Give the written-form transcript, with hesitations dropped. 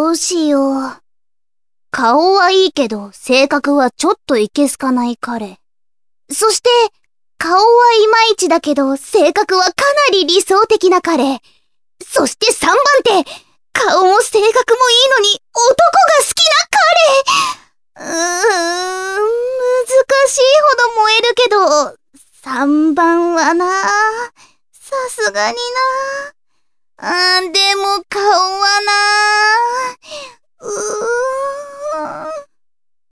どうしよう。顔はいいけど、性格はちょっといけすかない彼。そして、顔はいまいちだけど、性格はかなり理想的な彼。そして3番手、顔も性格もいいのに、男が好きな彼。難しいほど燃えるけど、3番はな、さすがにな。でも顔はな。